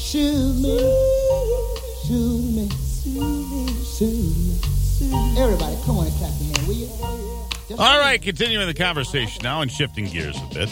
Shoot me, shoot me, shoot me, shoot me. Everybody, come on and clap your hand, will you? All right, continuing the conversation now and shifting gears a bit.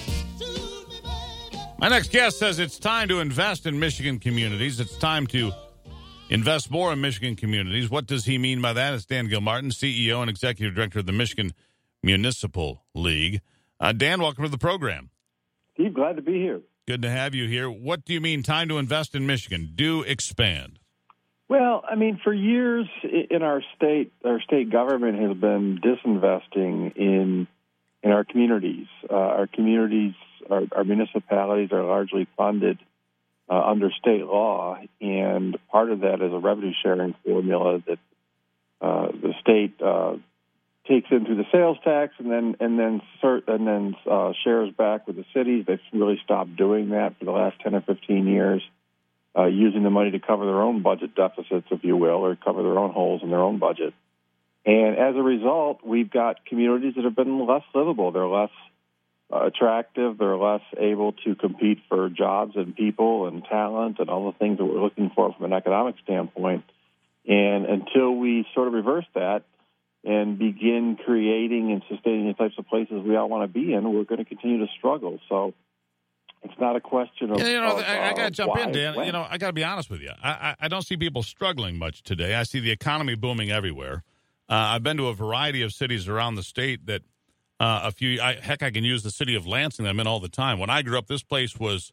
My next guest says it's time to invest in Michigan communities. It's time to invest more in Michigan communities. What does he mean by that? It's Dan Gilmartin, CEO and Executive Director of the Michigan Municipal League. Dan, welcome to the program. Steve, glad to be here. Good to have you here. What do you mean, time to invest in Michigan? Do expand. Well, I mean, for years in our state government has been disinvesting in our communities. Our communities, our municipalities are largely funded under state law, and part of that is a revenue sharing formula that the state takes into the sales tax and then shares back with the cities. They've really stopped doing that for the last 10 or 15 years, using the money to cover their own budget deficits, if you will, or cover their own holes in their own budget. And as a result, we've got communities that have been less livable. They're less attractive. They're less able to compete for jobs and people and talent and all the things that we're looking for from an economic standpoint. And until we sort of reverse that and begin creating and sustaining the types of places we all want to be in, we're going to continue to struggle. So it's not a question of... I got to jump in, Dan. When. I got to be honest with you. I don't see people struggling much today. I see the economy booming everywhere. I've been to a variety of cities around the state that I can use the city of Lansing that I'm in all the time. When I grew up, this place was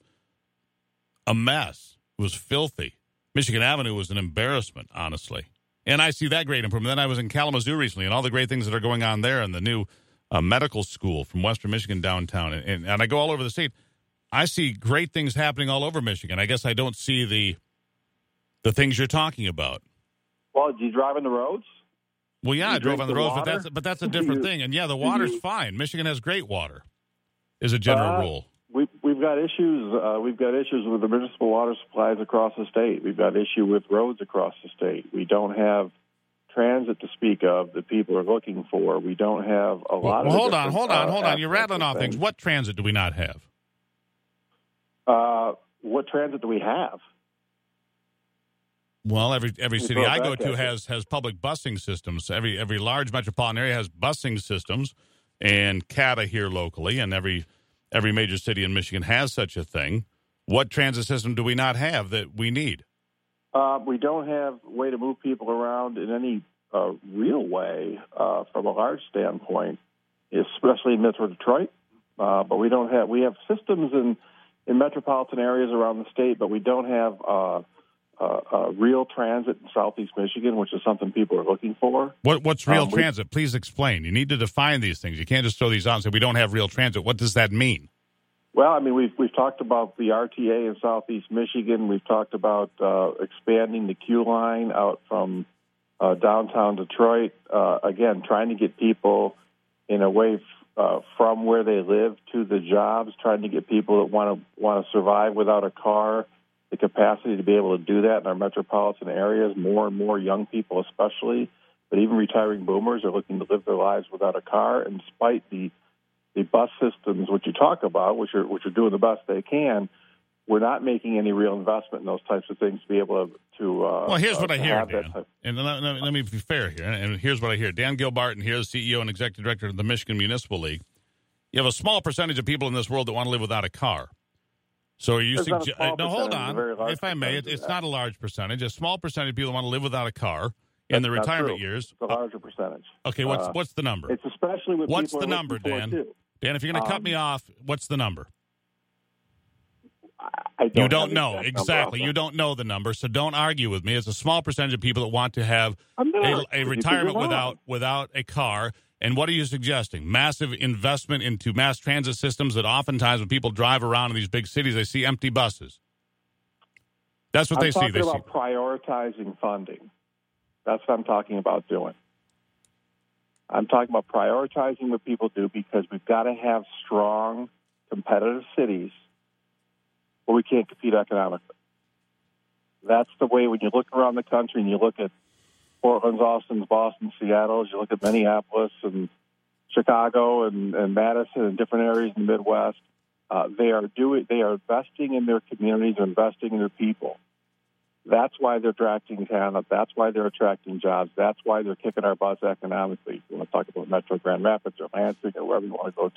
a mess. It was filthy. Michigan Avenue was an embarrassment, honestly. And I see that great improvement. Then I was in Kalamazoo recently, and all the great things that are going on there, and the new medical school from Western Michigan downtown. And I go all over the state. I see great things happening all over Michigan. I guess I don't see the things you're talking about. Well, do you drive on the roads? Well, yeah, I drove on the roads, water? but that's a different thing. And, yeah, the water's fine. Michigan has great water, is a general rule. We've got issues. We've got issues with the municipal water supplies across the state. We've got issue with roads across the state. We don't have transit to speak of that people are looking for. We don't have a lot of... Hold on. You're rattling off things. What transit do we not have? What transit do we have? Well, every city I go to has public busing systems. Every large metropolitan area has busing systems, and CATA here locally, and every major city in Michigan has such a thing. What transit system do we not have that we need? We don't have a way to move people around in any real way from a large standpoint, especially in Metro Detroit. But we have systems in metropolitan areas around the state, but we don't have real transit in Southeast Michigan, which is something people are looking for. What's real transit? Please explain. You need to define these things. You can't just throw these out and say we don't have real transit. What does that mean? Well, I mean, we've talked about the RTA in Southeast Michigan. We've talked about expanding the Q line out from downtown Detroit. Again, trying to get people in a way from where they live to the jobs. Trying to get people that want to survive without a car. The capacity to be able to do that in our metropolitan areas. More and more young people, especially, but even retiring boomers are looking to live their lives without a car. And despite the bus systems, which you talk about, which are doing the best they can, we're not making any real investment in those types of things to be able to. Well, here's what I hear, Dan. And let me be fair here. And here's what I hear: Dan Gilmartin here, the CEO and Executive Director of the Michigan Municipal League. You have a small percentage of people in this world that want to live without a car. So are you no, hold on. If I may, it's not a large percentage. A small percentage of people want to live without a car in the retirement years. It's a larger percentage. Okay, what's the number? It's especially with what's people the number, Dan? Too. Dan, if you're going to cut me off, what's the number? You don't know. Exactly. You don't know the number, so don't argue with me. It's a small percentage of people that want to have a retirement without a car. And what are you suggesting? Massive investment into mass transit systems that oftentimes when people drive around in these big cities, they see empty buses. That's what they see. I'm talking about prioritizing funding. That's what I'm talking about doing. I'm talking about prioritizing what people do because we've got to have strong, competitive cities where we can't compete economically. That's the way when you look around the country and you look at Portland, Austin, Boston, Seattle, you look at Minneapolis and Chicago and Madison and different areas in the Midwest, they are investing in their communities, they're investing in their people. That's why they're attracting talent. That's why they're attracting jobs. That's why they're kicking our butts economically. If you want to talk about Metro Grand Rapids or Lansing or wherever you want to go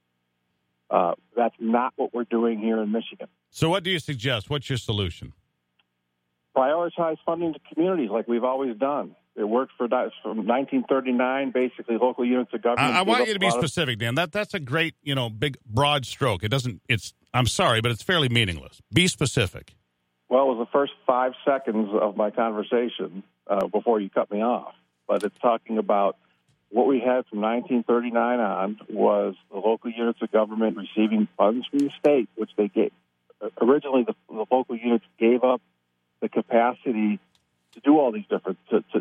to. That's not what we're doing here in Michigan. So what do you suggest? What's your solution? Prioritize funding to communities like we've always done. It worked from 1939, basically local units of government. I want you to be specific, Dan. That's a great, big, broad stroke. I'm sorry, but it's fairly meaningless. Be specific. Well, it was the first 5 seconds of my conversation before you cut me off. But it's talking about what we had from 1939 on was the local units of government receiving funds from the state, which they gave. Originally, the local units gave up the capacity to do all these different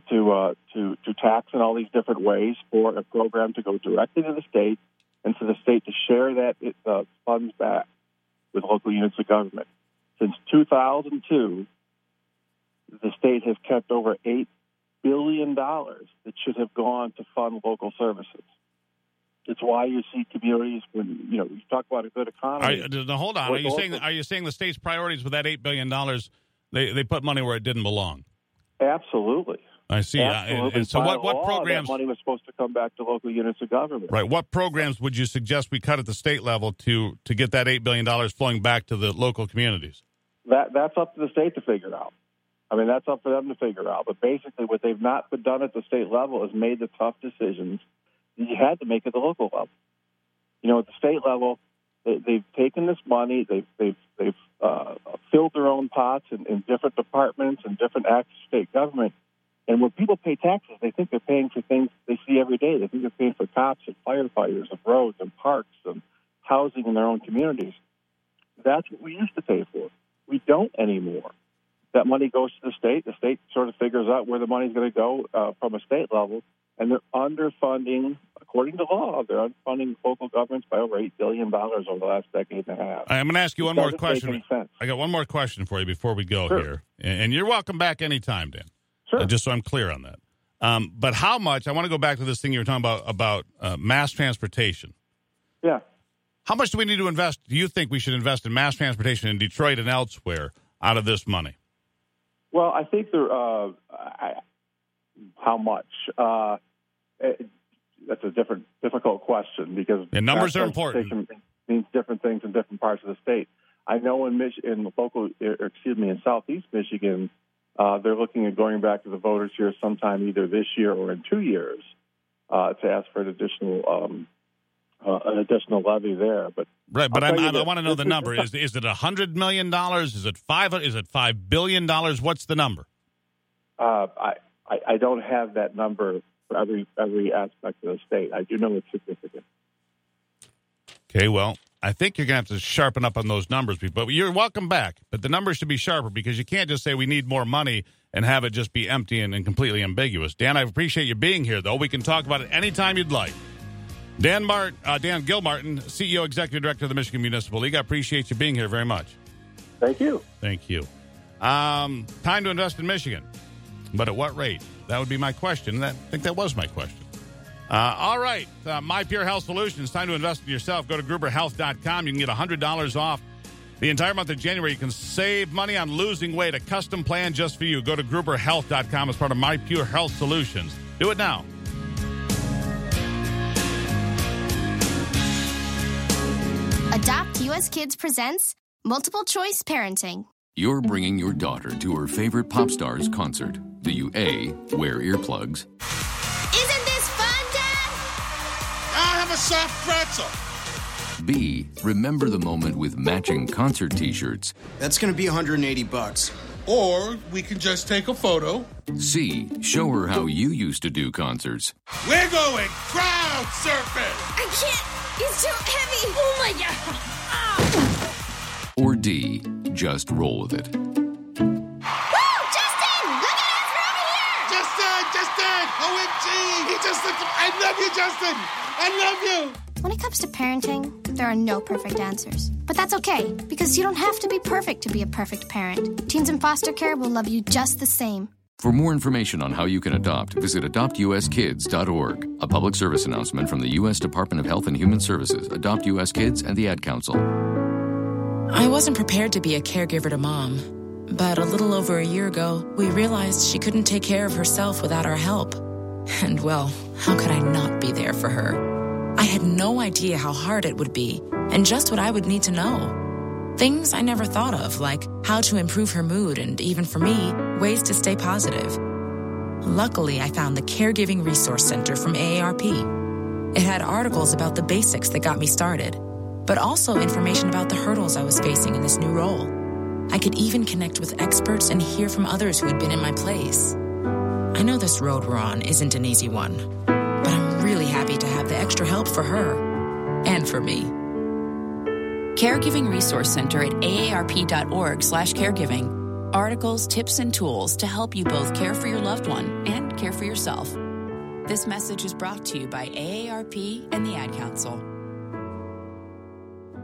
to tax in all these different ways for a program to go directly to the state, and for the state to share that funds back with local units of government. Since 2002, the state has kept over $8 billion that should have gone to fund local services. It's why you see communities when you talk about a good economy. Hold on. Are you saying the state's priorities with that $8 billion? They put money where it didn't belong? Absolutely. I see. Absolutely. And so what programs? That money was supposed to come back to local units of government. Right. What programs would you suggest we cut at the state level to get that $8 billion flowing back to the local communities? That's up to the state to figure out. I mean, that's up for them to figure out. But basically, what they've not done at the state level is made the tough decisions that you had to make at the local level. At the state level, they've taken this money, they've filled their own pots in different departments and different acts of state government. And when people pay taxes, they think they're paying for things they see every day. They think they're paying for cops and firefighters and roads and parks and housing in their own communities. That's what we used to pay for. We don't anymore. That money goes to the state. The state sort of figures out where the money's going to go from a state level, and they're underfunding, according to law, they're underfunding local governments by over $8 billion over the last decade and a half. I'm going to ask you one more question. I got one more question for you before we go here. And you're welcome back anytime, Dan. Sure. Just so I'm clear on that. But how much, I want to go back to this thing you were talking about mass transportation. Yeah. How much do we need to invest? Do you think we should invest in mass transportation in Detroit and elsewhere out of this money? Well, I think how much? That's a difficult question because numbers are important. Means different things in different parts of the state. I know in Southeast Michigan, they're looking at going back to the voters here sometime either this year or in 2 years to ask for an additional levy there. But right, but I want to know the number. Is it $100 million? Is it $5 billion? What's the number? I don't have that number for every aspect of the state. I do know it's significant. Okay, well, I think you're going to have to sharpen up on those numbers, but you're welcome back. But the numbers should be sharper because you can't just say we need more money and have it just be empty and completely ambiguous. Dan, I appreciate you being here, though. We can talk about it anytime you'd like. Dan Gilmartin, CEO, Executive Director of the Michigan Municipal League. I appreciate you being here very much. Thank you. Thank you. Time to invest in Michigan. But at what rate? That would be my question. I think that was my question. All right. My Pure Health Solutions. Time to invest in yourself. Go to GruberHealth.com. You can get $100 off the entire month of January. You can save money on losing weight. A custom plan just for you. Go to GruberHealth.com as part of My Pure Health Solutions. Do it now. Adopt US Kids presents Multiple Choice Parenting. You're bringing your daughter to her favorite pop star's concert. Do you A, wear earplugs? Isn't this fun, Dad? I'll have a soft pretzel. B, remember the moment with matching concert t-shirts. That's going to be $180. Or we can just take a photo. C, show her how you used to do concerts. We're going crowd surfing. I can't. It's too heavy. Oh, my God. Ah. Or D, just roll with it. Woo! Justin! Look at us! We're over here! Justin! OMG! He just looked... I love you, Justin! I love you! When it comes to parenting, there are no perfect answers. But that's okay, because you don't have to be perfect to be a perfect parent. Teens in foster care will love you just the same. For more information on how you can adopt, visit adoptuskids.org. A public service announcement from the U.S. Department of Health and Human Services, Adopt U.S. Kids, and the Ad Council. I wasn't prepared to be a caregiver to Mom. But a little over a year ago, we realized she couldn't take care of herself without our help. And well, how could I not be there for her? I had no idea how hard it would be and just what I would need to know. Things I never thought of, like how to improve her mood and, even for me, ways to stay positive. Luckily, I found the Caregiving Resource Center from AARP. It had articles about the basics that got me started, but also information about the hurdles I was facing in this new role. I could even connect with experts and hear from others who had been in my place. I know this road we're on isn't an easy one, but I'm really happy to have the extra help for her and for me. Caregiving Resource Center at aarp.org/caregiving. Articles, tips, and tools to help you both care for your loved one and care for yourself. This message is brought to you by AARP and the Ad Council.